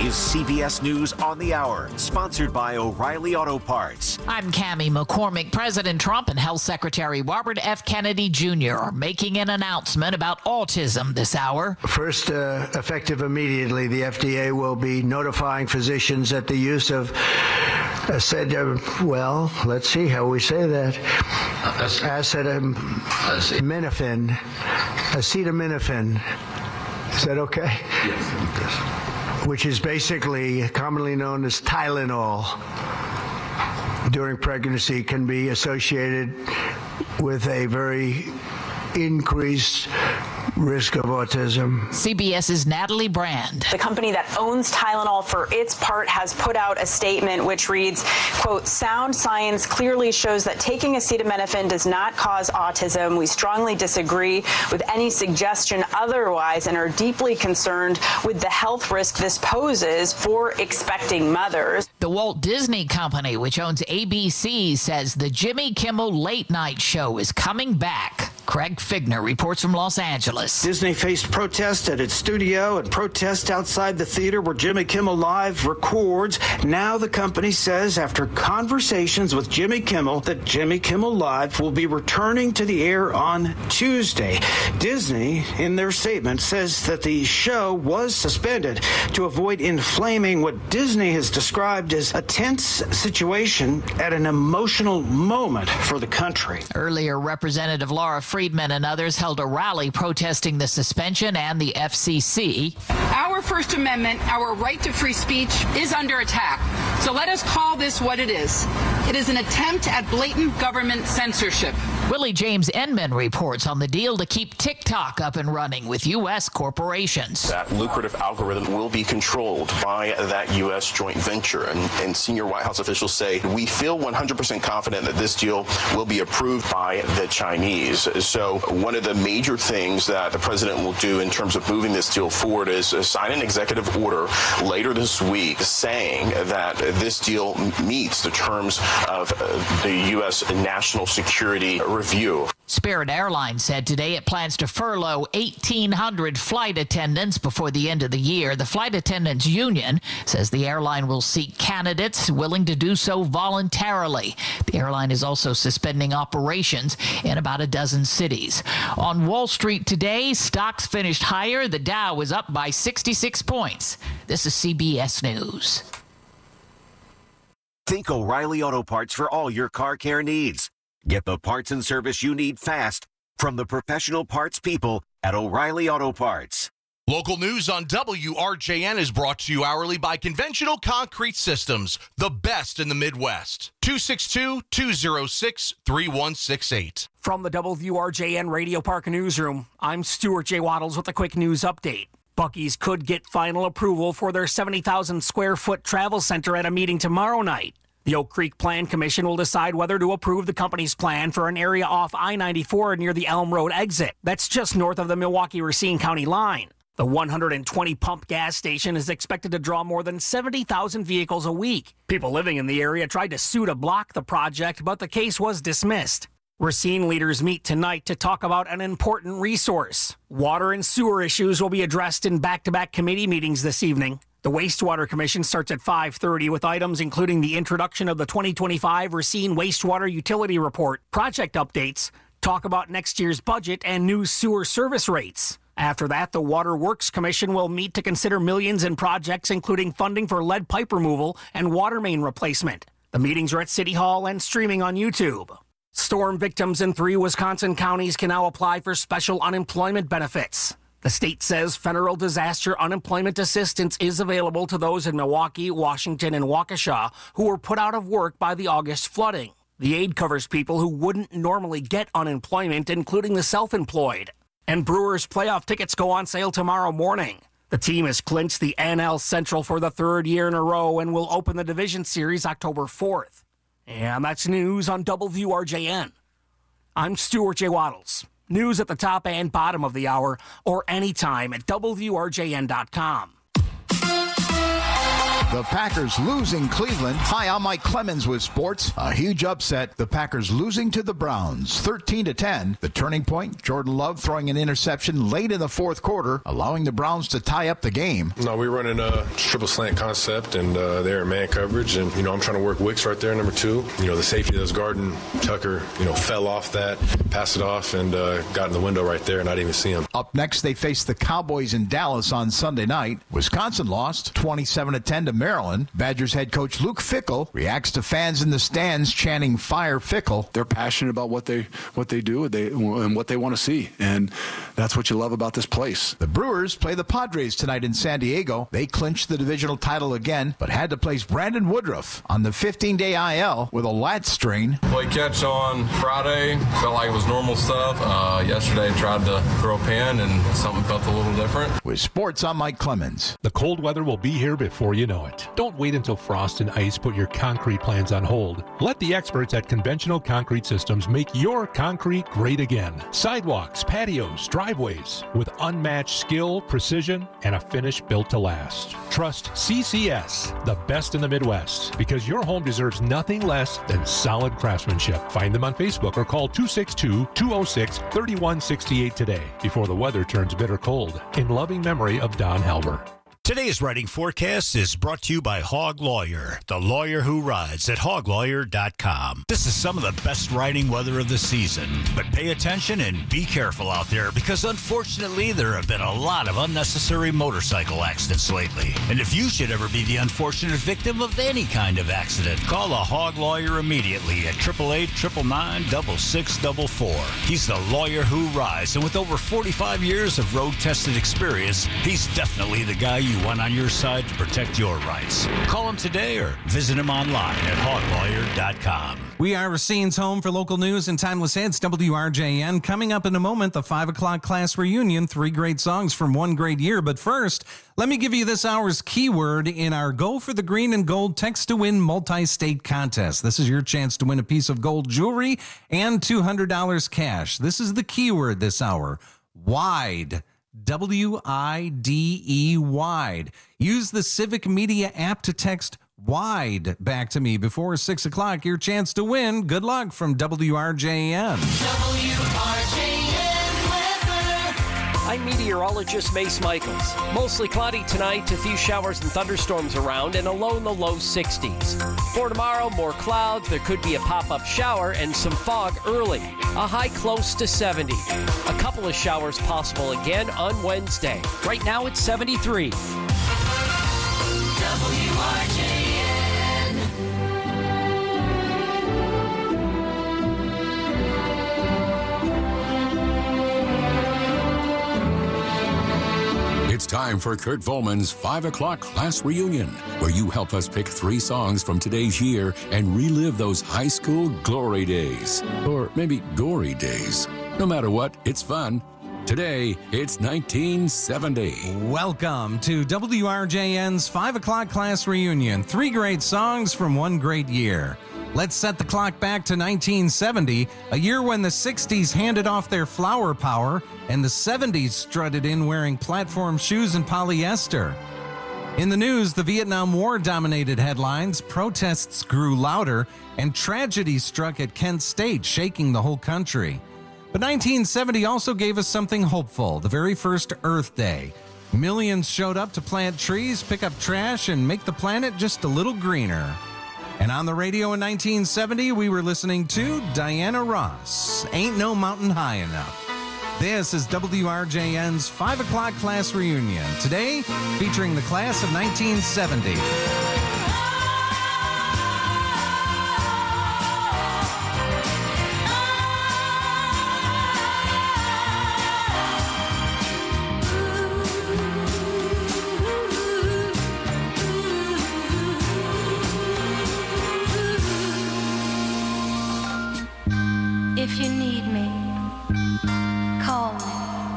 is CBS News on the Hour, sponsored by O'Reilly Auto Parts. I'm Cammie McCormick. President Trump and Health Secretary Robert F. Kennedy Jr. are making an announcement about autism this hour. First, effective immediately, the FDA will be notifying physicians that the use of let's see how we say that. Acetaminophen. Is that okay? Yes. Which is basically commonly known as Tylenol during pregnancy, can be associated with a very increased risk of autism. CBS's Natalie Brand. The company that owns Tylenol, for its part, has put out a statement which reads, quote, "Sound science clearly shows that taking acetaminophen does not cause autism. We strongly disagree with any suggestion otherwise and are deeply concerned with the health risk this poses for expecting mothers." The Walt Disney Company, which owns ABC, says the Jimmy Kimmel Late Night Show is coming back. Craig Figner reports from Los Angeles. Disney faced protests at its studio and protests outside the theater where Jimmy Kimmel Live records. Now the company says, after conversations with Jimmy Kimmel, that Jimmy Kimmel Live will be returning to the air on Tuesday. Disney, in their statement, says that the show was suspended to avoid inflaming what Disney has described as a tense situation at an emotional moment for the country. Earlier, Representative Laura Friedman and others held a rally protesting the suspension and the FCC. Our First Amendment, our right to free speech, is under attack. So let us call this what it is. It is an attempt at blatant government censorship. Willie James Enman reports on the deal to keep TikTok up and running with U.S. corporations. That lucrative algorithm will be controlled by that U.S. joint venture. And senior White House officials say, we feel 100% confident that this deal will be approved by the Chinese. So one of the major things that the president will do in terms of moving this deal forward is sign an executive order later this week saying that this deal meets the terms of the U.S. national security review. Spirit Airlines said today it plans to furlough 1,800 flight attendants before the end of the year. The Flight Attendants Union says the airline will seek candidates willing to do so voluntarily. The airline is also suspending operations in about a dozen cities. On Wall Street today, stocks finished higher. The Dow was up by 66 points. This is CBS News. Think O'Reilly Auto Parts for all your car care needs. Get the parts and service you need fast from the professional parts people at O'Reilly Auto Parts. Local news on WRJN is brought to you hourly by Conventional Concrete Systems, the best in the Midwest. 262-206-3168. From the WRJN Radio Park Newsroom, I'm Stuart J. Waddles with a quick news update. Buc-ee's could get final approval for their 70,000 square foot travel center at a meeting tomorrow night. The Oak Creek Plan Commission will decide whether to approve the company's plan for an area off I-94 near the Elm Road exit. That's just north of the Milwaukee-Racine County line. The 120-pump gas station is expected to draw more than 70,000 vehicles a week. People living in the area tried to sue to block the project, but the case was dismissed. Racine leaders meet tonight to talk about an important resource. Water and sewer issues will be addressed in back-to-back committee meetings this evening. The Wastewater Commission starts at 5:30 with items including the introduction of the 2025 Racine Wastewater Utility Report, project updates, talk about next year's budget, and new sewer service rates. After that, the Water Works Commission will meet to consider millions in projects, including funding for lead pipe removal and water main replacement. The meetings are at City Hall and streaming on YouTube. Storm victims in 3 Wisconsin counties can now apply for special unemployment benefits. The state says federal disaster unemployment assistance is available to those in Milwaukee, Washington, and Waukesha who were put out of work by the August flooding. The aid covers people who wouldn't normally get unemployment, including the self-employed. And Brewers playoff tickets go on sale tomorrow morning. The team has clinched the NL Central for the 3rd year in a row and will open the division series October 4th. And that's news on WRJN. I'm Stuart J. Waddles. News at the top and bottom of the hour or anytime at WRJN.com. The Packers losing Cleveland. Hi, I'm Mike Clemens with sports. A huge upset. The Packers losing to the Browns, 13-10. The turning point, Jordan Love throwing an interception late in the fourth quarter, allowing the Browns to tie up the game. No, we're running a triple slant concept, and they're in man coverage. And, I'm trying to work Wicks right there, number 2. The safety that was guarding Tucker, fell off that, passed it off, and got in the window right there, and I didn't even see him. Up next, they face the Cowboys in Dallas on Sunday night. Wisconsin lost 27-10 to Maryland. Badgers head coach Luke Fickell reacts to fans in the stands chanting "Fire Fickell." They're passionate about what they do and what they want to see, and that's what you love about this place. The Brewers play the Padres tonight in San Diego. They clinched the divisional title again, but had to place Brandon Woodruff on the 15-day IL with a lat strain. Played catch on Friday. Felt like it was normal stuff. Yesterday tried to throw a pin, and something felt a little different. With sports, I'm Mike Clemens. The cold weather will be here before you know it. Don't wait until frost and ice put your concrete plans on hold. Let the experts at Conventional Concrete Systems make your concrete great again. Sidewalks, patios, driveways with unmatched skill, precision, and a finish built to last. Trust CCS, the best in the Midwest, because your home deserves nothing less than solid craftsmanship. Find them on Facebook or call 262-206-3168 today before the weather turns bitter cold. In loving memory of Don Halber. Today's writing forecast is brought to you by Hog Lawyer, the lawyer who rides at hoglawyer.com. This is some of the best riding weather of the season, but pay attention and be careful out there because unfortunately there have been a lot of unnecessary motorcycle accidents lately. And if you should ever be the unfortunate victim of any kind of accident, call a Hog Lawyer immediately at 888-999-6644. He's the lawyer who rides, and with over 45 years of road-tested experience, he's definitely the guy you want on your side to protect your rights. Call him today or visit him online at hoglawyer.com. We are Racine's home for local news and timeless hits, WRJN. Coming up in a moment, the 5 o'clock class reunion, 3 great songs from one great year. But first, let me give you this hour's keyword in our Go for the Green and Gold Text-to-Win multi-state contest. This is your chance to win a piece of gold jewelry and $200 cash. This is the keyword this hour, WIDE. WIDE, wide. Use the Civic Media app to text WIDE back to me before 6 o'clock. Your chance to win. Good luck from WRJN. I'm meteorologist Mace Michaels. Mostly cloudy tonight, a few showers and thunderstorms around, and a low in the low 60s. For tomorrow, more clouds. There could be a pop-up shower and some fog early. A high close to 70. A couple of showers possible again on Wednesday. Right now, it's 73. WRJN. It's time for Kurt Volman's 5 o'clock class reunion, where you help us pick 3 songs from today's year and relive those high school glory days. Or maybe gory days. No matter what, it's fun. Today, it's 1970. Welcome to WRJN's 5 o'clock class reunion. 3 great songs from one great year. Let's set the clock back to 1970, a year when the 60s handed off their flower power and the 70s strutted in wearing platform shoes and polyester. In the news, the Vietnam War dominated headlines, protests grew louder, and tragedy struck at Kent State, shaking the whole country. But 1970 also gave us something hopeful, the very first Earth Day. Millions showed up to plant trees, pick up trash, and make the planet just a little greener. And on the radio in 1970, we were listening to Diana Ross, Ain't No Mountain High Enough. This is WRJN's 5 o'clock class reunion. Today, featuring the class of 1970. If you need me, call me.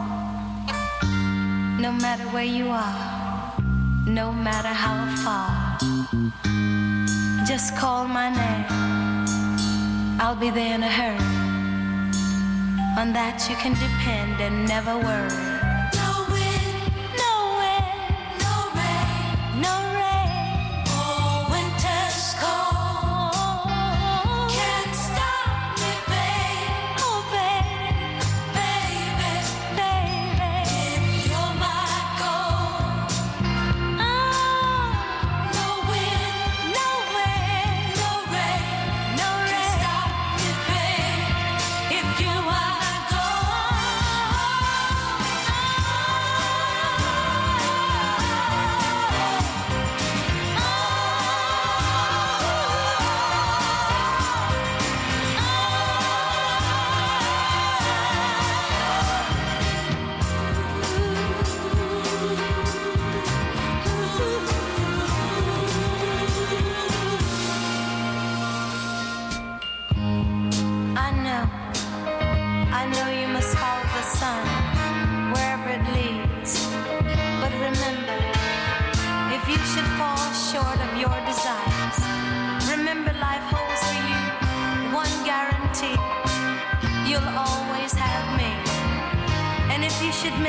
No matter where you are, no matter how far, just call my name. I'll be there in a hurry. On that you can depend and never worry. No wind, no rain, no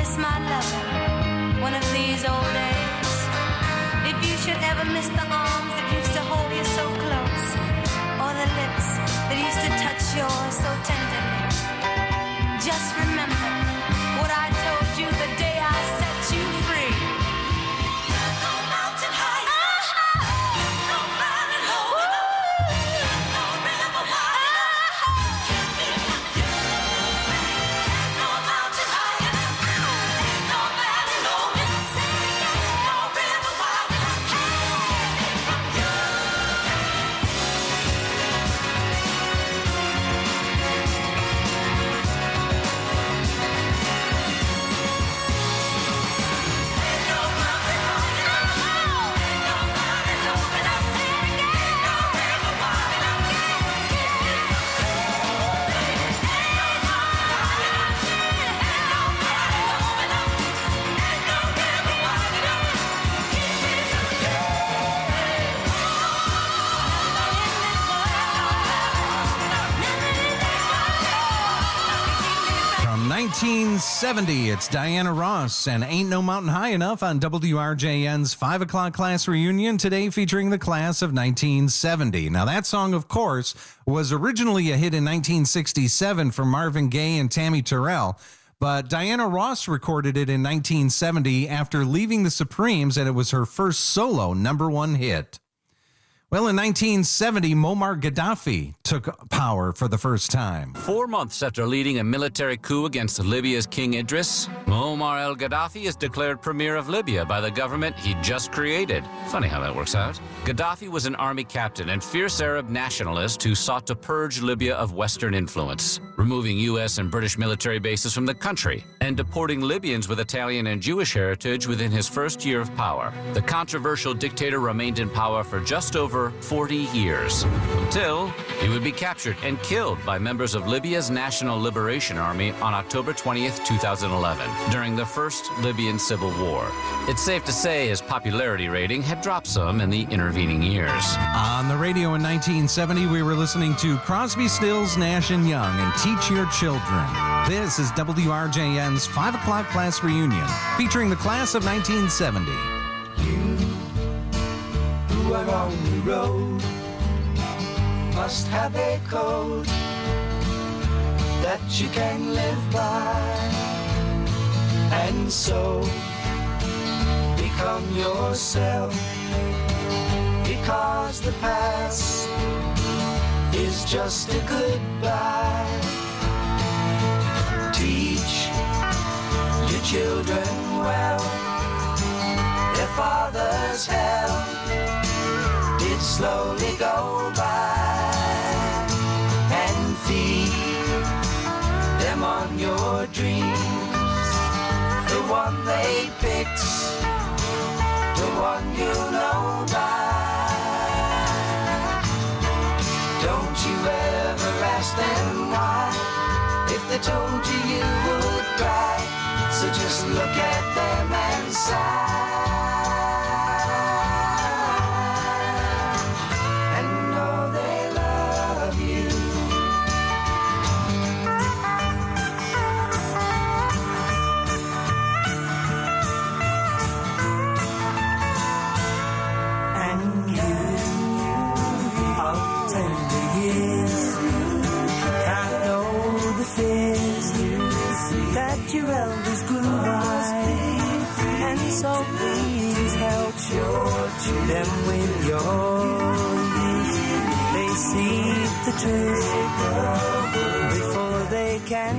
miss my lover one of these old days. If you should ever miss the arms that used to hold you so close, or the lips that used to touch yours so tenderly, just remember what I told you the day I set you free. No mountain high enough, no valley low enough, no river wide enough, keep me from you. No mountain high enough, no valley low enough, no river wide enough, keep me from you. From 1970, it's Diana Ross and Ain't No Mountain High Enough on WRJN's 5 o'clock class reunion, today featuring the class of 1970. Now, that song, of course, was originally a hit in 1967 for Marvin Gaye and Tammy Terrell, but Diana Ross recorded it in 1970 after leaving the Supremes, and it was her first solo #1 hit. Well, in 1970, Muammar Gaddafi took power for the first time. 4 months after leading a military coup against Libya's King Idris, Muammar al-Gaddafi is declared premier of Libya by the government he just created. Funny how that works out. Gaddafi was an army captain and fierce Arab nationalist who sought to purge Libya of Western influence, removing U.S. and British military bases from the country, and deporting Libyans with Italian and Jewish heritage within his first year of power. The controversial dictator remained in power for just over 40 years, until he would be captured and killed by members of Libya's National Liberation Army on October 20th, 2011, during the first Libyan civil war. It's safe to say his popularity rating had dropped some in the intervening years. On the radio in 1970, we were listening to Crosby, Stills, Nash & Young and Teach Your Children. This is WRJN's 5 o'clock class reunion, featuring the class of 1970. Who are on the road must have a code that you can live by, and so become yourself, because the past is just a goodbye. Teach your children well, their father's hell did slowly go by, and feed them on your dreams, the one they picked, the one you know by. Don't you ever ask them why, if they told you you would cry, so just look at them and sigh. Your elders grew by, and so please help them with your youth. They see the truth before they can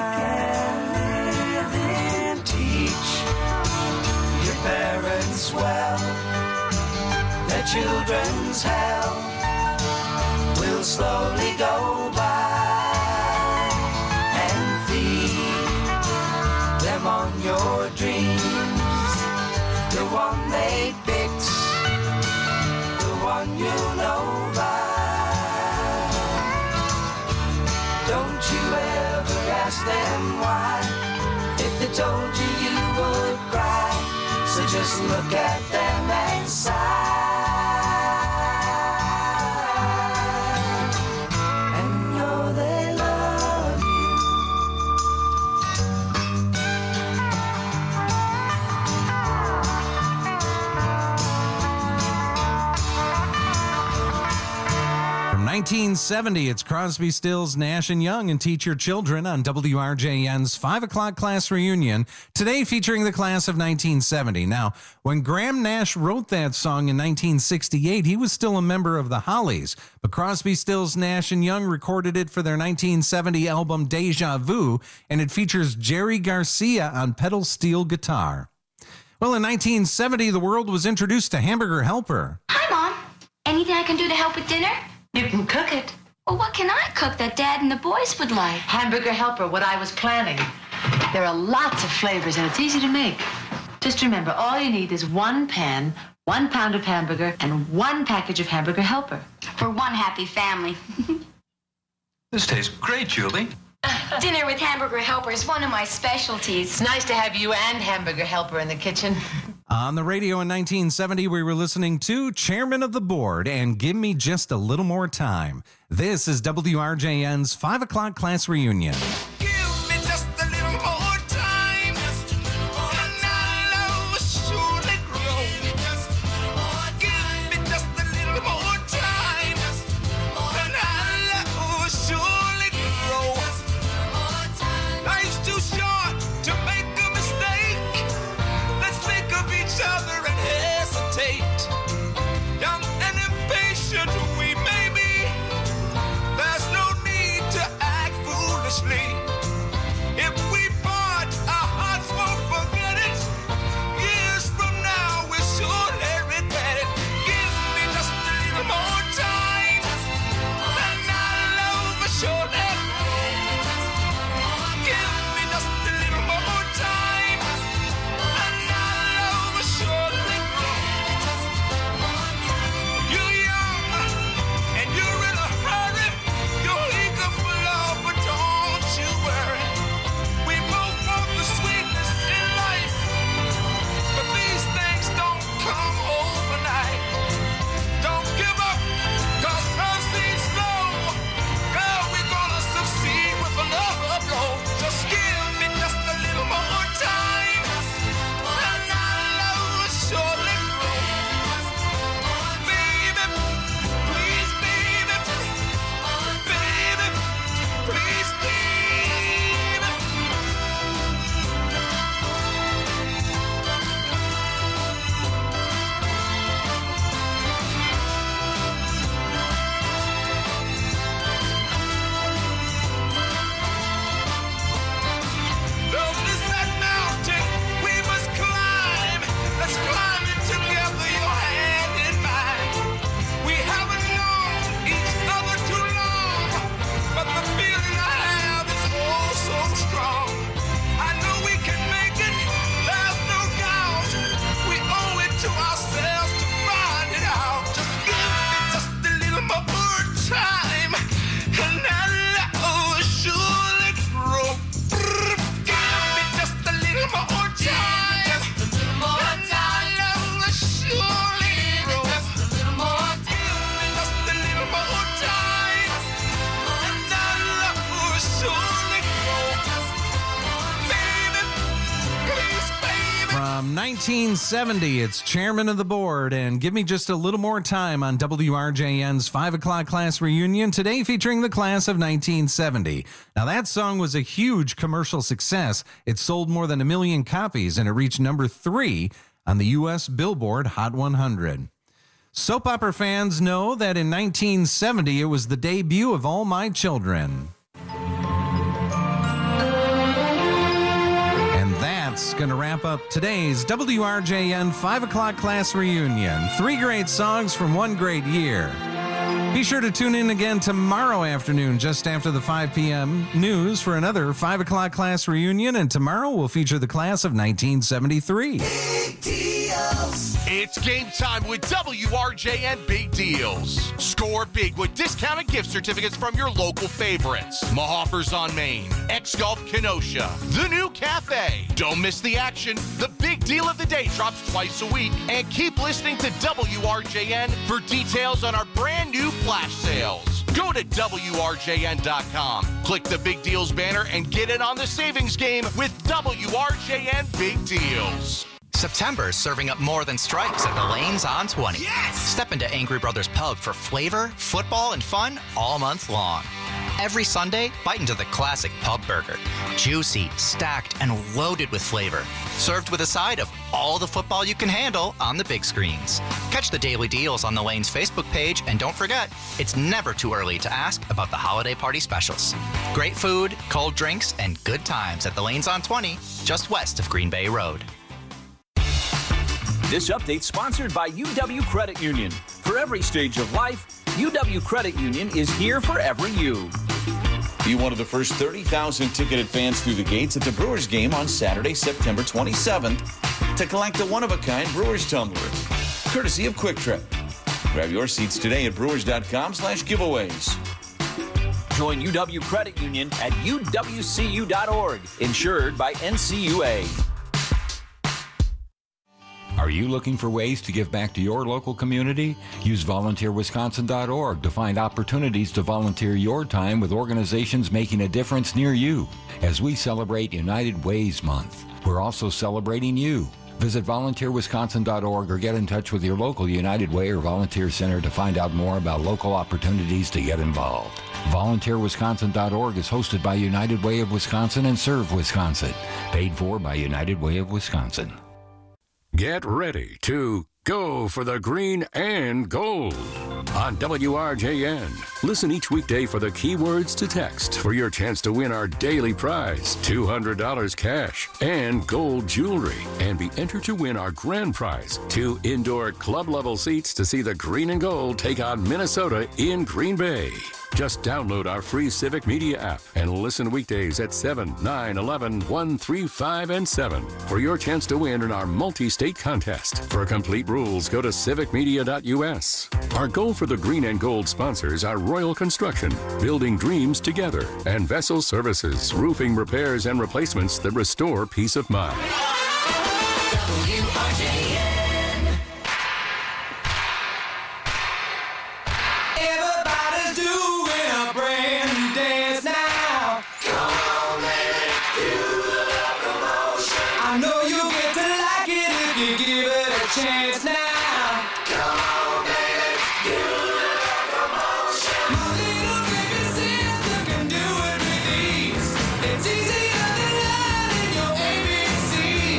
die. Teach your parents well, their children's hell will slowly go by. On your dreams, the one they picked, the one you know by. Don't you ever ask them why, if they told you you would cry, so just look at them and sigh. 1970, it's Crosby, Stills, Nash & Young and Teach Your Children on WRJN's 5 o'clock class reunion, today featuring the class of 1970. Now, when Graham Nash wrote that song in 1968, he was still a member of the Hollies, but Crosby, Stills, Nash & Young recorded it for their 1970 album Deja Vu, and it features Jerry Garcia on pedal steel guitar. Well, in 1970, the world was introduced to Hamburger Helper. Hi, Mom. Anything I can do to help with dinner? You can cook it. Well, what can I cook that Dad and the boys would like? Hamburger Helper, what I was planning. There are lots of flavors and it's easy to make. Just remember, all you need is 1 pan, 1 pound of hamburger, and 1 package of Hamburger Helper. For one happy family. This tastes great, Julie. Dinner with Hamburger Helper is one of my specialties. It's nice to have you and Hamburger Helper in the kitchen. On the radio in 1970, we were listening to Chairman of the Board and Give Me Just a Little More Time. This is WRJN's 5 o'clock class reunion. From 1970, it's Chairman of the Board and Give Me Just a Little More Time on WRJN's 5 o'clock class reunion, today featuring the class of 1970. Now, that song was a huge commercial success. It sold more than 1 million copies and it reached number 3 on the U.S. Billboard Hot 100. Soap opera fans know that in 1970, it was the debut of All My Children. That's going to wrap up today's WRJN 5 o'clock class reunion. 3 great songs from 1 great year. Be sure to tune in again tomorrow afternoon, just after the 5 p.m. news for another 5 o'clock class reunion. And tomorrow will feature the class of 1973. Big deals. It's game time with WRJN Big Deals. Score big with discounted gift certificates from your local favorites. Mahoffers on Main, X-Golf Kenosha, The New Cafe. Don't miss the action. The big deal of the day drops twice a week. And keep listening to WRJN for details on our brand new flash sales. Go to WRJN.com. Click the Big Deals banner and get in on the savings game with WRJN Big Deals. September's serving up more than strikes at the Lanes on 20. Yes! Step into Angry Brothers Pub for flavor, football, and fun all month long. Every Sunday, bite into the classic pub burger. Juicy, stacked, and loaded with flavor. Served with a side of all the football you can handle on the big screens. Catch the daily deals on the Lanes Facebook page, and don't forget, it's never too early to ask about the holiday party specials. Great food, cold drinks, and good times at the Lanes on 20, just west of Green Bay Road. This update sponsored by UW Credit Union. For every stage of life, UW Credit Union is here for every you. Be one of the first 30,000 ticketed fans through the gates at the Brewers game on Saturday, September 27th to collect a one-of-a-kind Brewers tumbler, courtesy of Quick Trip. Grab your seats today at brewers.com/giveaways. Join UW Credit Union at uwcu.org, insured by NCUA. Are you looking for ways to give back to your local community? Use volunteerwisconsin.org to find opportunities to volunteer your time with organizations making a difference near you. As we celebrate United Ways Month, we're also celebrating you. Visit volunteerwisconsin.org or get in touch with your local United Way or Volunteer Center to find out more about local opportunities to get involved. VolunteerWisconsin.org is hosted by United Way of Wisconsin and Serve Wisconsin. Paid for by United Way of Wisconsin. Get ready to go for the green and gold on WRJN. Listen each weekday for the keywords to text for your chance to win our daily prize, $200 cash and gold jewelry, and be entered to win our grand prize, 2 indoor club-level seats to see the green and gold take on Minnesota in Green Bay. Just download our free Civic Media app and listen weekdays at 7, 9, 11, 1, 3, 5, and 7 for your chance to win in our multi-state contest. For complete rules, go to civicmedia.us. Our goal for the green and gold sponsors are Royal Construction, building dreams together, and Vessel Services, roofing repairs and replacements that restore peace of mind. Chance now. Come on, baby, give it a promotion. My little baby says you can do it with ease. It's easier than learning your ABC.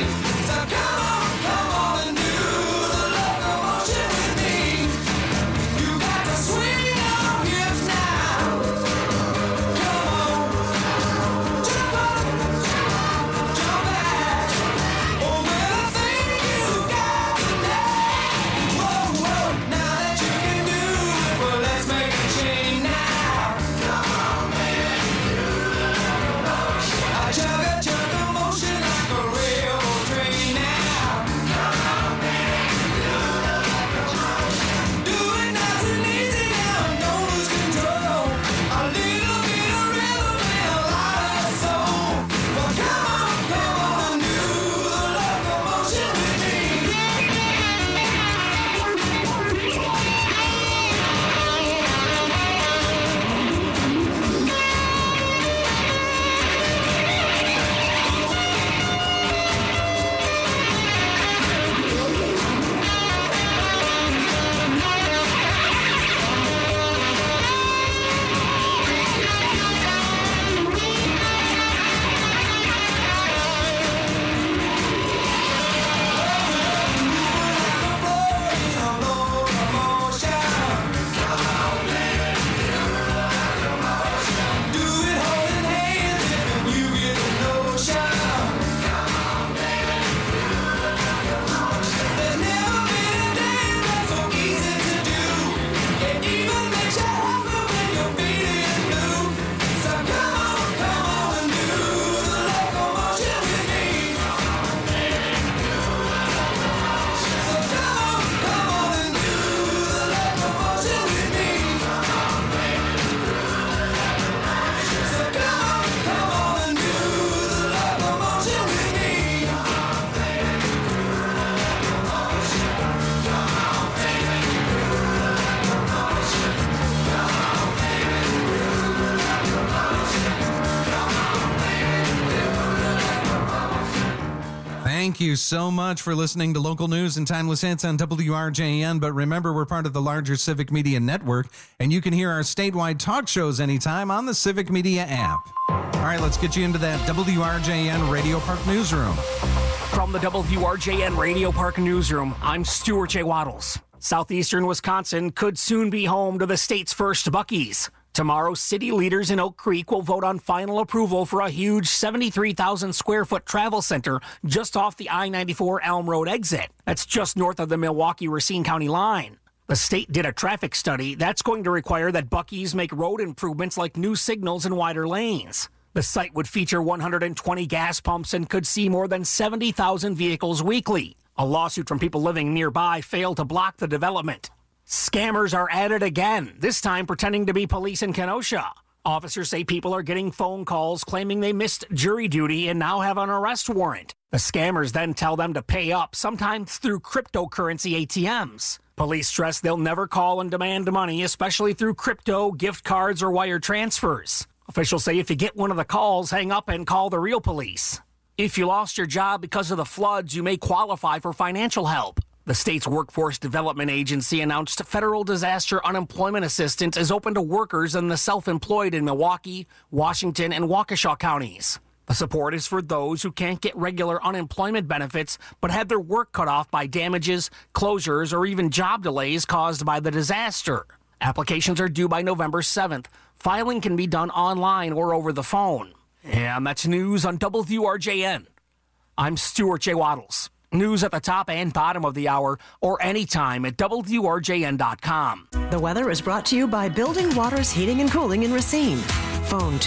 Thank you so much for listening to local news and timeless hits on WRJN. But remember, we're part of the larger Civic Media Network, and you can hear our statewide talk shows anytime on the Civic Media app. All right, let's get you into that WRJN Radio Park newsroom. From the WRJN Radio Park newsroom, I'm Stuart J. Waddles. Southeastern Wisconsin could soon be home to the state's first Buc-ee's. Tomorrow, city leaders in Oak Creek will vote on final approval for a huge 73,000 square foot travel center just off the I-94 Elm Road exit. That's just north of the Milwaukee-Racine County line. The state did a traffic study that's going to require that Buc-ee's make road improvements like new signals and wider lanes. The site would feature 120 gas pumps and could see more than 70,000 vehicles weekly. A lawsuit from people living nearby failed to block the development. Scammers are at it again, this time pretending to be police in Kenosha. Officers say people are getting phone calls claiming they missed jury duty and now have an arrest warrant. The scammers then tell them to pay up, sometimes through cryptocurrency ATMs. Police stress they'll never call and demand money, especially through crypto, gift cards, or wire transfers. Officials say if you get one of the calls, hang up and call the real police. If you lost your job because of the floods, you may qualify for financial help. The state's Workforce Development Agency announced federal disaster unemployment assistance is open to workers and the self-employed in Milwaukee, Washington, and Waukesha counties. The support is for those who can't get regular unemployment benefits but had their work cut off by damages, closures, or even job delays caused by the disaster. Applications are due by November 7th. Filing can be done online or over the phone. And that's news on WRJN. I'm Stuart J. Waddles. News at the top and bottom of the hour or anytime at WRJN.com. The weather is brought to you by Building Waters Heating and Cooling in Racine. Phone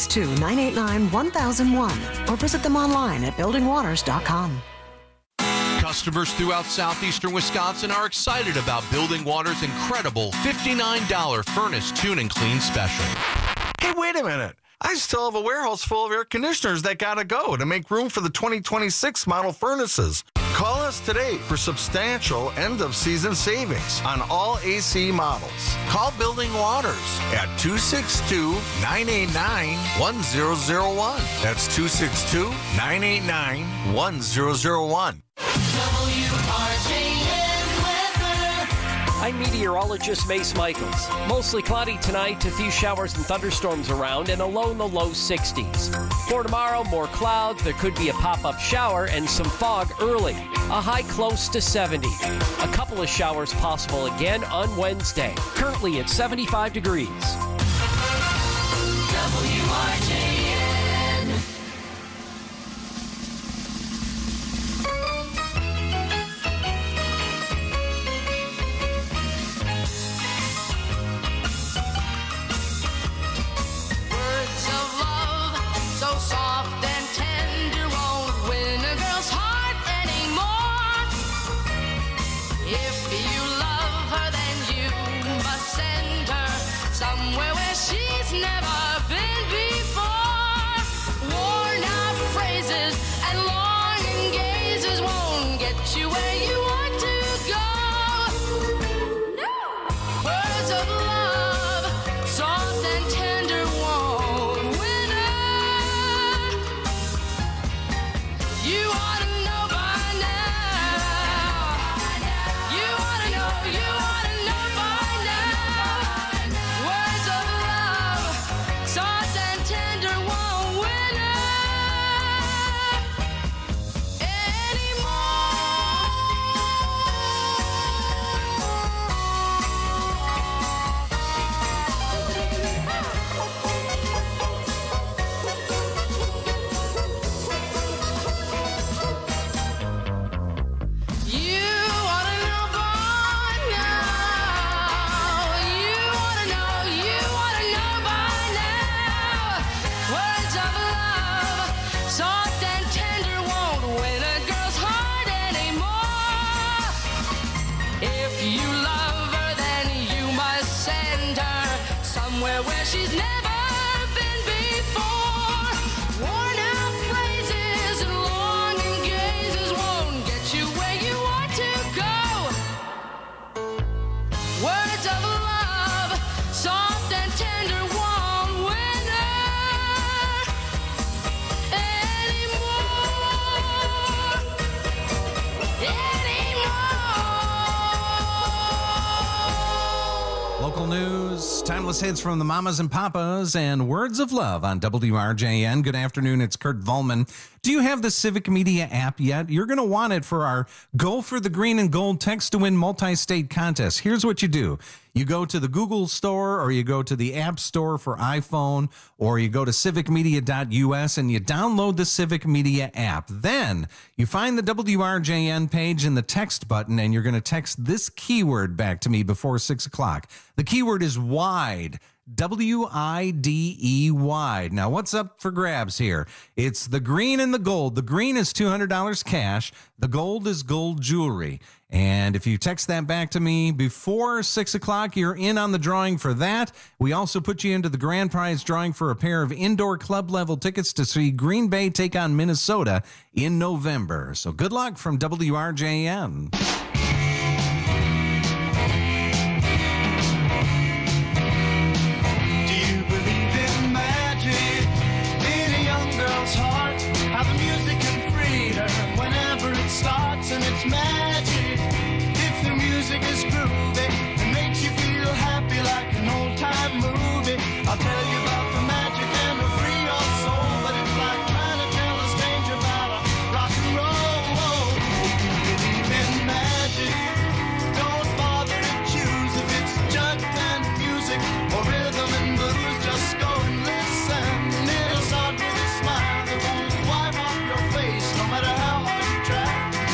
262-989-1001 or visit them online at buildingwaters.com. Customers throughout southeastern Wisconsin are excited about Building Water's incredible $59 furnace tune and clean special. Hey, wait a minute. I still have a warehouse full of air conditioners that gotta go to make room for the 2026 model furnaces. Call us today for substantial end-of-season savings on all AC models. Call Building Waters at 262-989-1001. That's 262-989-1001. I'm meteorologist Mace Michaels. Mostly cloudy tonight, a few showers and thunderstorms around, and a low in the low 60s. For tomorrow, more clouds, there could be a pop-up shower and some fog early. A high close to 70. A couple of showers possible again on Wednesday. Currently at 75 degrees. WRJN. timeless hits from the Mamas and Papas and Words of Love on WRJN. Good afternoon, it's Kurt Volman. Do you have the Civic Media app yet? You're going to want it for our Go for the Green and Gold Text to Win multi-state contest. Here's what you do. You go to the Google Store, or you go to the App Store for iPhone, or you go to civicmedia.us and you download the Civic Media app. Then you find the WRJN page in the text button, and you're going to text this keyword back to me before 6 o'clock. The keyword is WIDE. WIDE, wide. Now, what's up for grabs here? It's the green and the gold. The green is $200 cash. The gold is gold jewelry. And if you text that back to me before 6 o'clock, you're in on the drawing for that. We also put you into the grand prize drawing for a pair of indoor club level tickets to see Green Bay take on Minnesota in November. So good luck from WRJN. And it's magic if the music is groovy and makes you feel happy like an old-time movie. I'll tell you about the magic and it'll free your soul, but it's like trying to tell a stranger about a rock and roll. If you believe in magic, don't bother to choose if it's jug and music or rhythm and blues. Just go and listen. It'll start with a smile that won't wipe off your face, no matter how hard you try.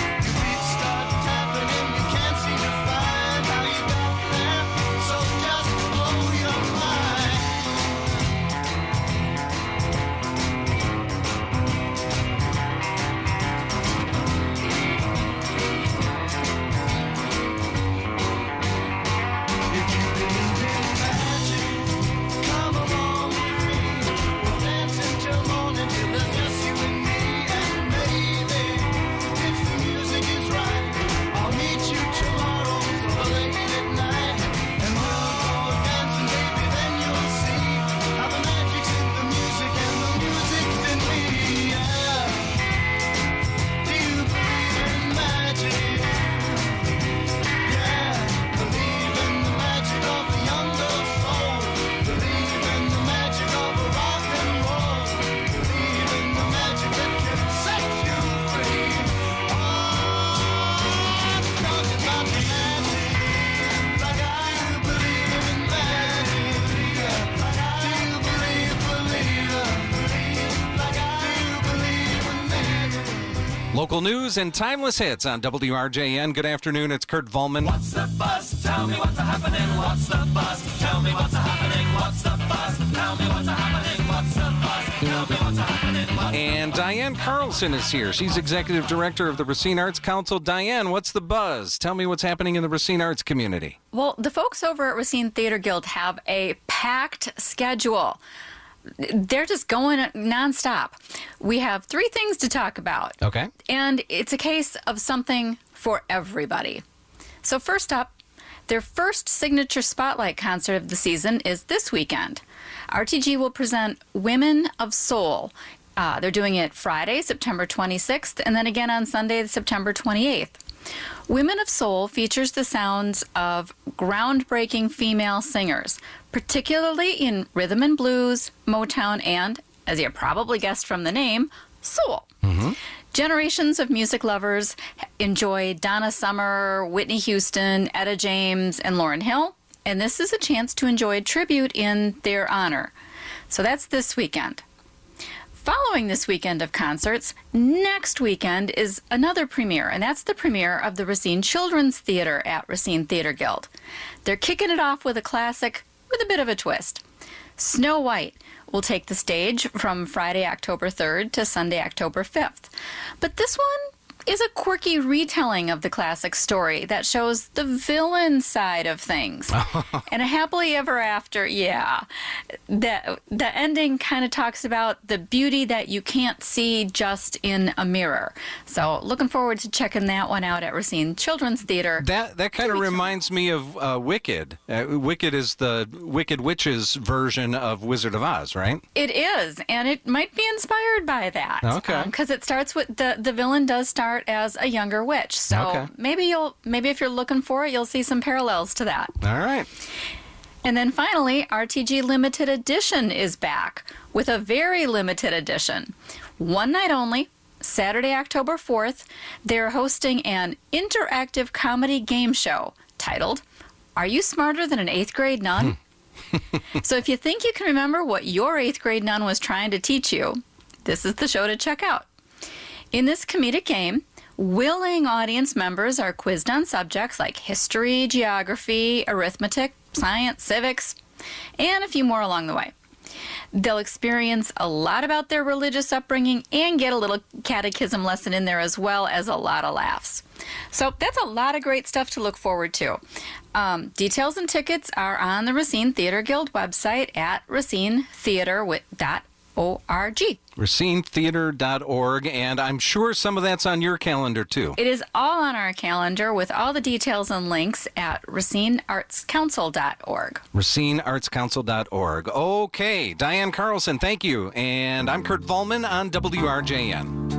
Local news and timeless hits on WRJN. Good afternoon, it's Kurt Volman. What's the buzz? Tell me what's happening. What's the buzz? Tell me what's happening. What's the buzz? Tell me what's happening. What's the buzz? Tell me what's happening. And Diane Carlson is here. She's executive director of the Racine Arts Council. Diane, what's the buzz? Tell me what's happening in the Racine Arts community. Well, the folks over at Racine Theater Guild have a packed schedule. They're just going nonstop. We have 3 things to talk about. Okay. And it's a case of something for everybody. So first up, their first signature spotlight concert of the season is this weekend. RTG will present Women of Soul. They're doing it Friday, September 26th, and then again on Sunday, September 28th. Women of Soul features the sounds of groundbreaking female singers, particularly in rhythm and blues, Motown, and, as you probably guessed from the name, soul. Mm-hmm. Generations of music lovers enjoy Donna Summer, Whitney Houston, Etta James, and Lauryn Hill, and this is a chance to enjoy a tribute in their honor. So that's this weekend. Following this weekend of concerts, next weekend is another premiere, and that's the premiere of the Racine Children's Theater at Racine Theater Guild. They're kicking it off with a classic with a bit of a twist. Snow White will take the stage from Friday, October 3rd to Sunday, October 5th. But this one is a quirky retelling of the classic story that shows the villain side of things. And a happily ever after, yeah. The ending kind of talks about the beauty that you can't see just in a mirror. So looking forward to checking that one out at Racine Children's Theater. That kind of reminds me of Wicked. Wicked is the Wicked Witch's version of Wizard of Oz, right? It is, and it might be inspired by that. Okay. Because it starts with the villain does start as a younger witch. So okay. maybe if you're looking for it, you'll see some parallels to that. All right. And then finally, RTG Limited Edition is back with a very limited edition. One night only, Saturday, October 4th, they're hosting an interactive comedy game show titled, Are You Smarter Than an 8th Grade Nun? So if you think you can remember what your 8th grade nun was trying to teach you, this is the show to check out. In this comedic game, willing audience members are quizzed on subjects like history, geography, arithmetic, science, civics, and a few more along the way. They'll experience a lot about their religious upbringing and get a little catechism lesson in there, as well as a lot of laughs. So that's a lot of great stuff to look forward to. Details and tickets are on the Racine Theater Guild website at racinetheater.org. RacineTheater.org, and I'm sure some of that's on your calendar too. It is all on our calendar with all the details and links at racineartscouncil.org. RacineArtsCouncil.org. Okay, Diane Carlson, thank you. And I'm Kurt Volman on WRJN.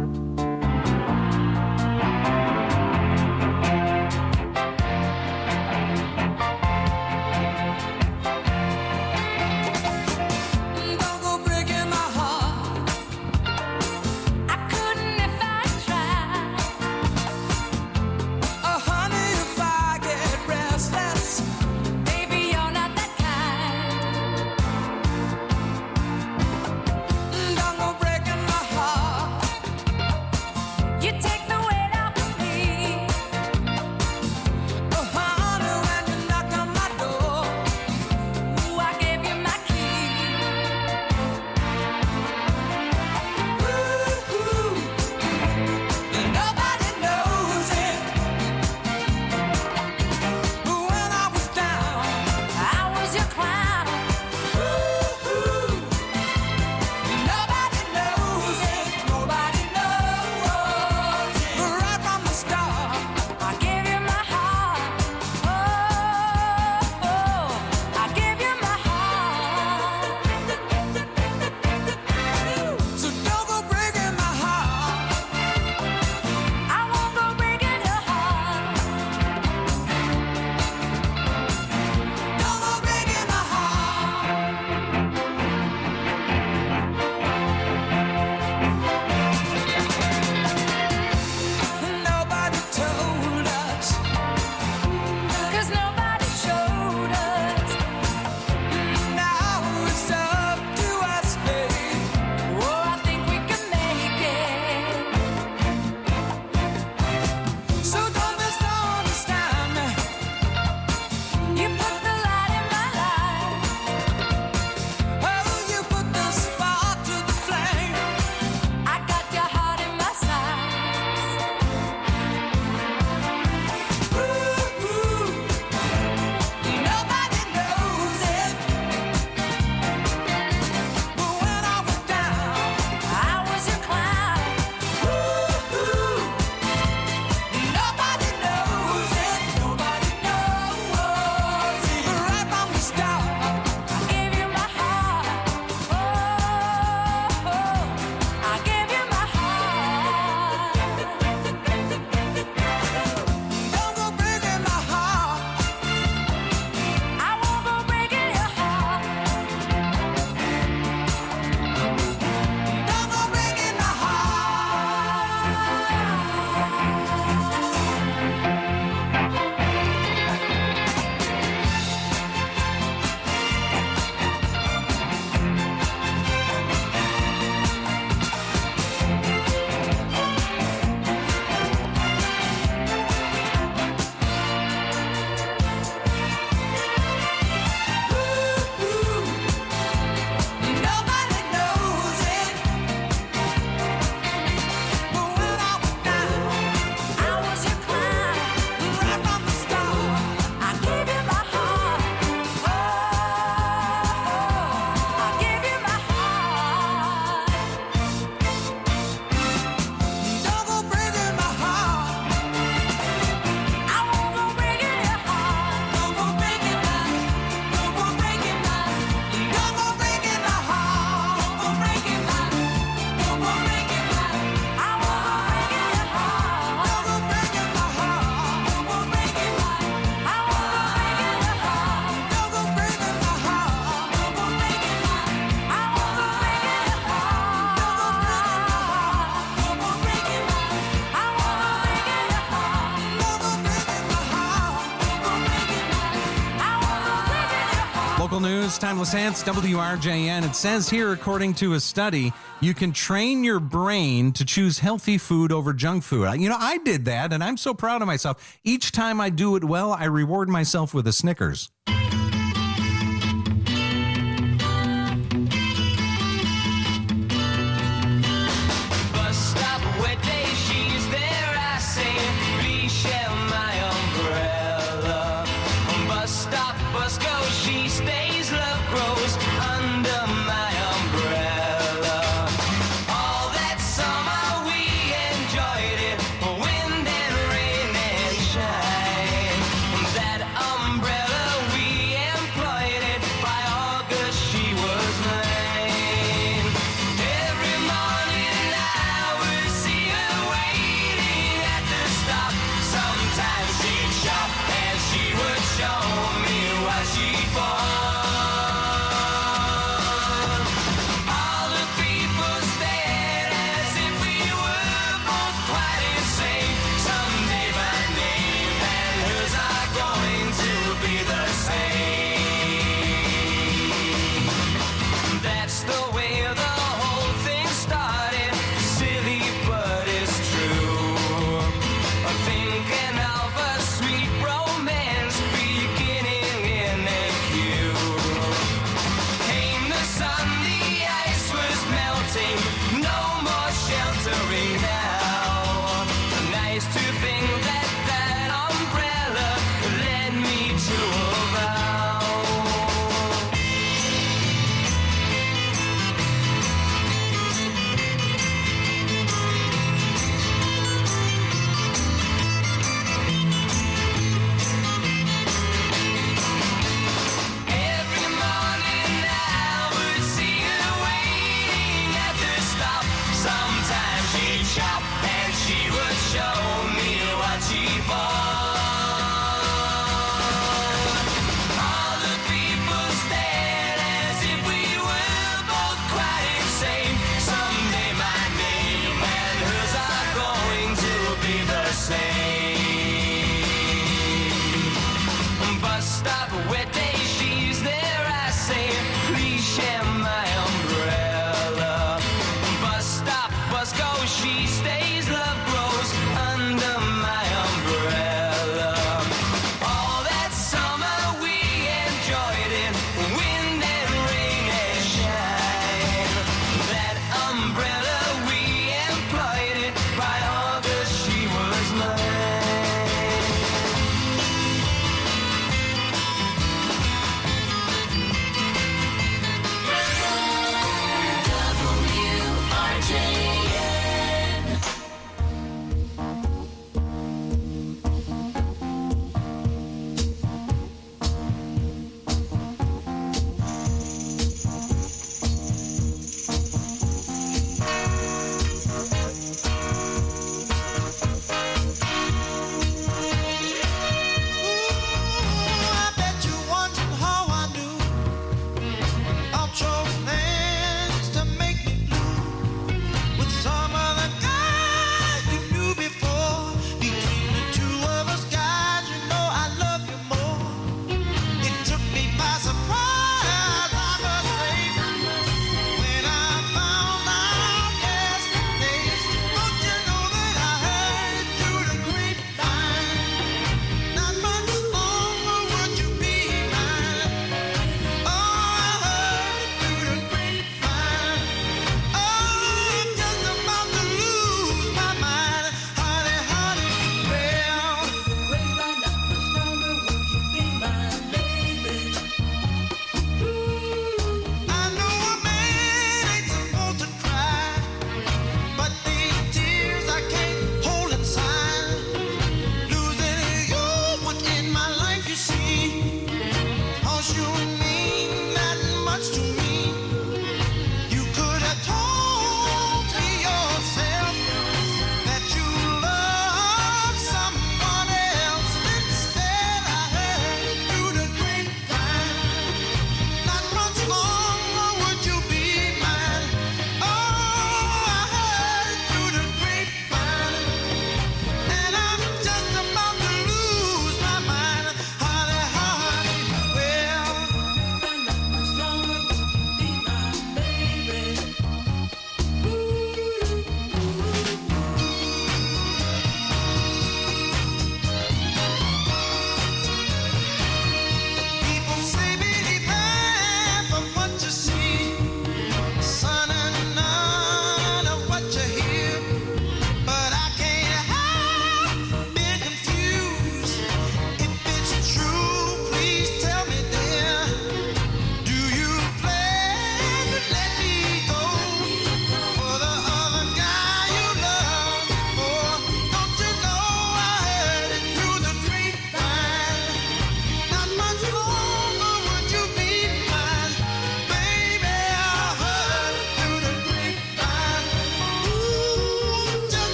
News. Timeless Ants, WRJN. It says here, according to a study, you can train your brain to choose healthy food over junk food. I did that, and I'm so proud of myself. Each time I do it well, I reward myself with a Snickers.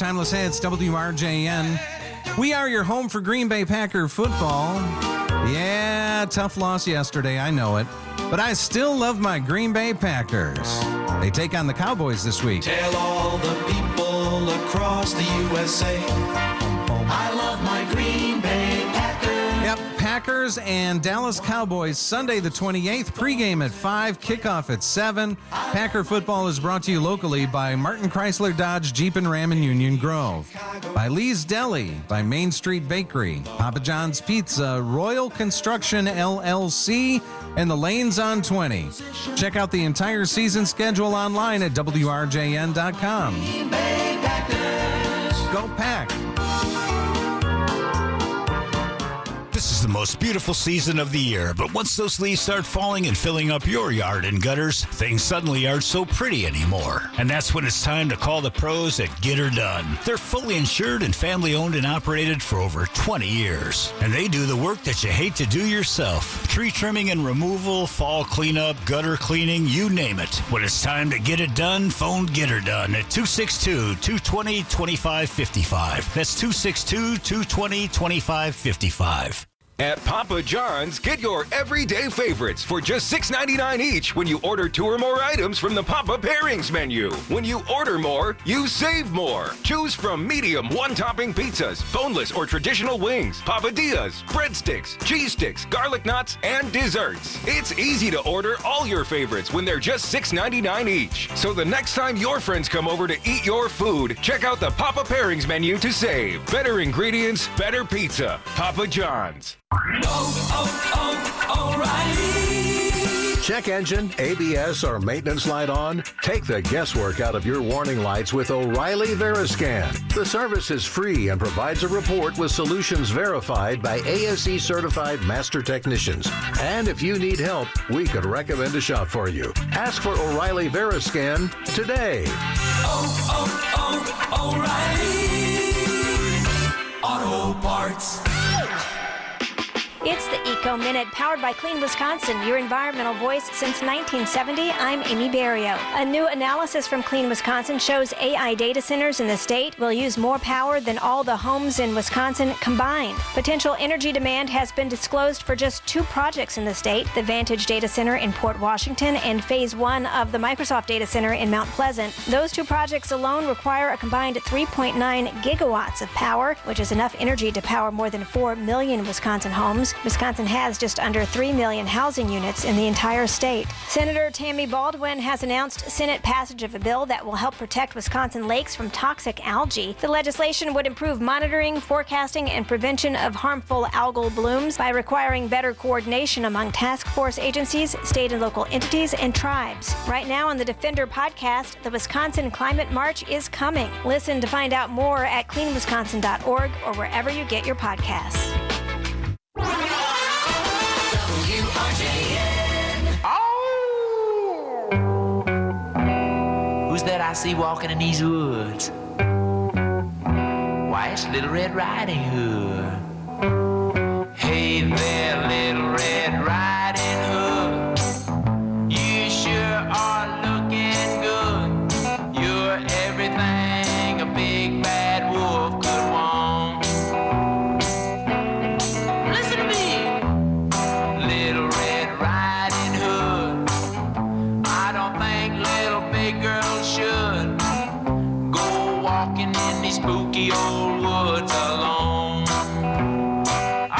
Timeless Hits, WRJN. We are your home for Green Bay Packer football. Yeah, tough loss yesterday, I know it. But I still love my Green Bay Packers. They take on the Cowboys this week. Tell all the people across the USA, I love my Green Bay Packers. Yep, Packers and Dallas Cowboys, Sunday the 28th, pregame at 5, kickoff at 7. Packer football is brought to you locally by Martin Chrysler Dodge Jeep and Ram in Union Grove, by Lee's Deli, by Main Street Bakery, Papa John's Pizza, Royal Construction LLC, and the Lanes on 20. Check out the entire season schedule online at WRJN.com. Go Pack! This is the most beautiful season of the year, but once those leaves start falling and filling up your yard and gutters, things suddenly aren't so pretty anymore. And that's when it's time to call the pros at Get Her Done. They're fully insured and family owned and operated for over 20 years. And they do the work that you hate to do yourself. Tree trimming and removal, fall cleanup, gutter cleaning, you name it. When it's time to get it done, phone Get Her Done at 262-220-2555. That's 262-220-2555. At Papa John's, get your everyday favorites for just $6.99 each when you order 2 or more items from the Papa Pairings menu. When you order more, you save more. Choose from medium one-topping pizzas, boneless or traditional wings, papadillas, breadsticks, cheese sticks, garlic knots, and desserts. It's easy to order all your favorites when they're just $6.99 each. So the next time your friends come over to eat your food, check out the Papa Pairings menu to save. Better ingredients, better pizza. Papa John's. O'Reilly. Check engine, ABS, or maintenance light on? Take the guesswork out of your warning lights with O'Reilly Veriscan. The service is free and provides a report with solutions verified by ASE certified master technicians. And if you need help, we could recommend a shop for you. Ask for O'Reilly Veriscan today. O'Reilly Auto Parts. It's the Eco Minute, powered by Clean Wisconsin, your environmental voice since 1970. I'm Amy Barrio. A new analysis from Clean Wisconsin shows AI data centers in the state will use more power than all the homes in Wisconsin combined. Potential energy demand has been disclosed for just 2 projects in the state, the Vantage Data Center in Port Washington and Phase 1 of the Microsoft Data Center in Mount Pleasant. Those 2 projects alone require a combined 3.9 gigawatts of power, which is enough energy to power more than 4 million Wisconsin homes. Wisconsin has just under 3 million housing units in the entire state. Senator Tammy Baldwin has announced Senate passage of a bill that will help protect Wisconsin lakes from toxic algae. The legislation would improve monitoring, forecasting, and prevention of harmful algal blooms by requiring better coordination among task force agencies, state and local entities, and tribes. Right now on the Defender podcast, the Wisconsin Climate March is coming. Listen to find out more at cleanwisconsin.org or wherever you get your podcasts. Who's that I see walking in these woods? Why, it's Little Red Riding Hood. Hey there, Little Red Riding Hood. You sure are looking good. You're everything a big bad wolf could want. Listen to me, Little Red Riding Hood. I don't think little big girls should go walking in these spooky old woods alone. Oh,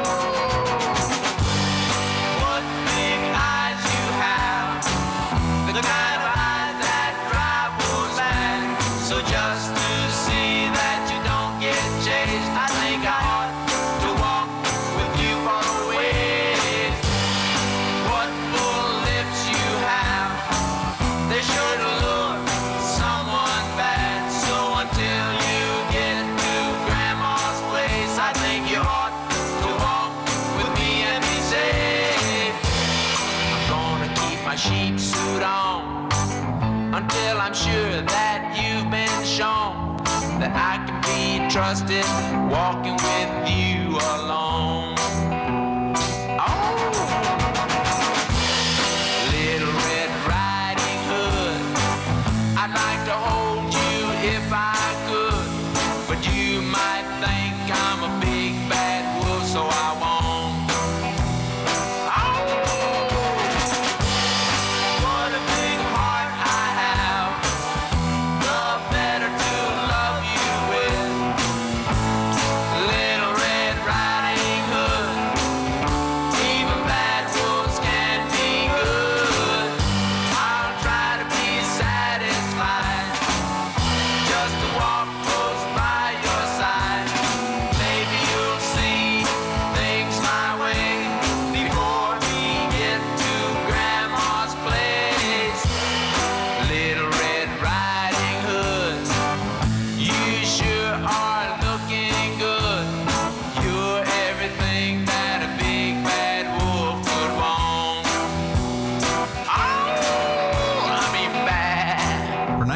what big eyes you have, the kind of eyes that drive wolves mad. So just to see that you don't get chased, I think I ought to walk with you for a ways. What full lips you have, they sure to look someone bad. So until you get to Grandma's place, I think you ought to walk with me and be safe. I'm gonna keep my sheep suit on until I'm sure that you've been shown that I can be trusted walking with you alone. Oh, Little Red Riding Hood, I'd like to hold you if I could.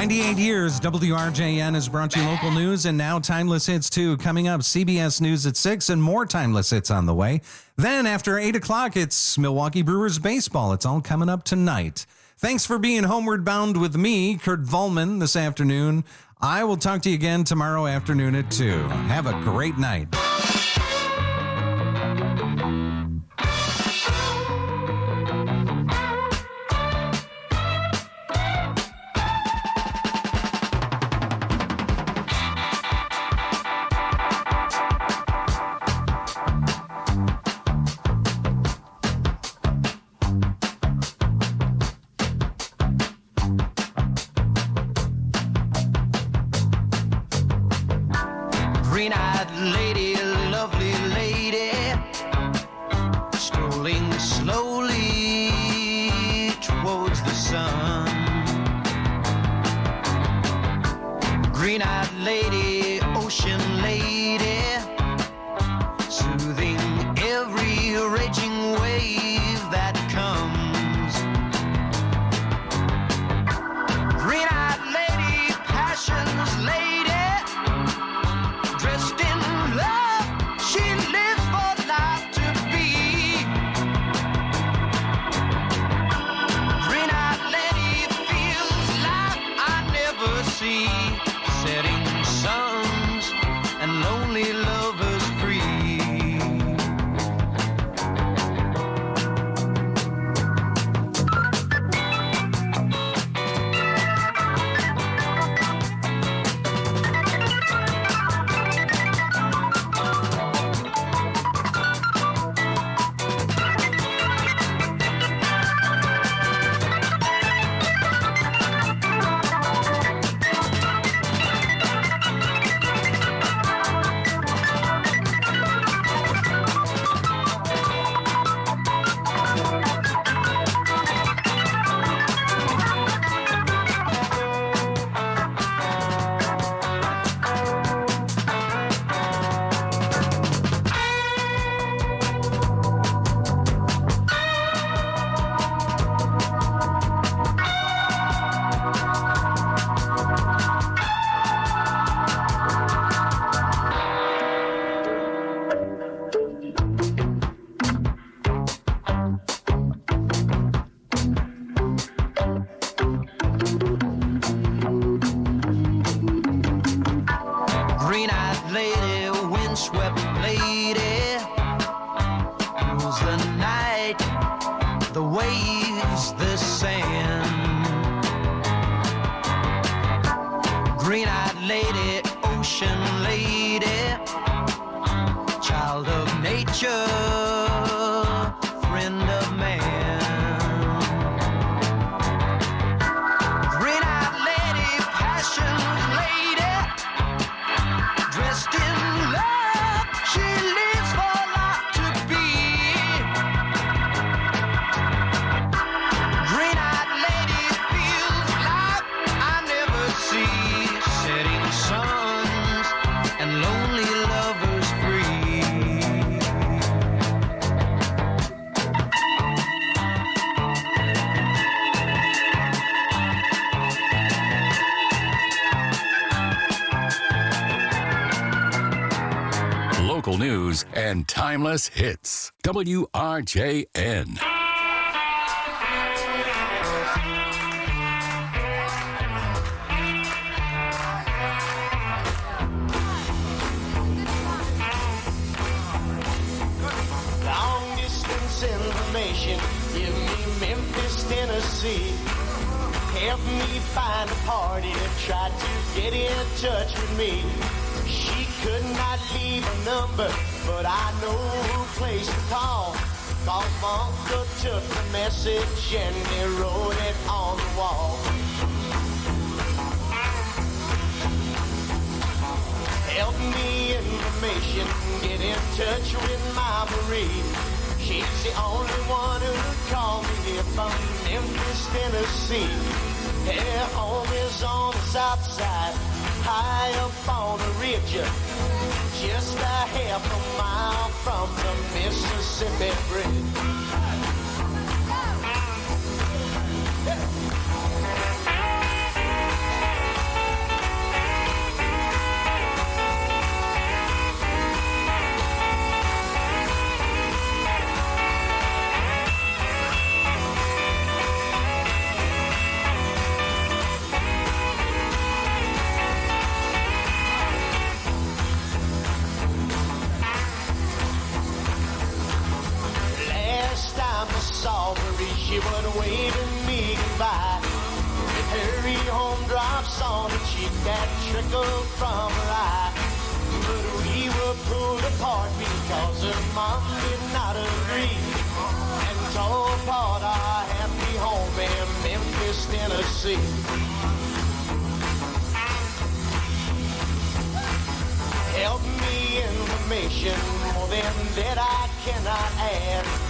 98 years, WRJN has brought you local news and now Timeless Hits too. Coming up, CBS News at 6 and more Timeless Hits on the way. Then after 8 o'clock, it's Milwaukee Brewers baseball. It's all coming up tonight. Thanks for being homeward bound with me, Kurt Volman, this afternoon. I will talk to you again tomorrow afternoon at 2. Have a great night. Green-eyed lady, lovely lady, strolling slowly towards the sun. Green-eyed lady, ocean lady, soothing every raging wave that comes. Green-eyed lady, passion's lady, dressed in love, she lives for life to be. Green-eyed lady feels like I never see. Setting suns and lonely lovers free. Green-eyed lady, windswept lady, rules the night, the waves, the sand. Green-eyed lady, ocean lady, child of nature, friend of man. Green-eyed lady, passion's lady, dressed in love, she lives for life to be. Green-eyed lady feels like I never see. Setting suns and lonely lovers free. Local news and timeless hits. WRJN. Long distance information, give me Memphis, Tennessee. Help me find a party that tried to get in touch with me. She could not leave a number, but I know who place to call. Cause my uncle took the message and they wrote it on the wall. Help me information, get in touch with my Marie. She's the only one who called me here from Memphis, Tennessee. Her home is on the south side, high up on the ridge, just a half a mile from the Mississippi Bridge. she would wave at me goodbye. With hurry home drops on her cheek that trickled from her eye. But we were pulled apart because her mom did not agree, and tore apart our happy home in Memphis, Tennessee. Help me information, more than that I cannot add.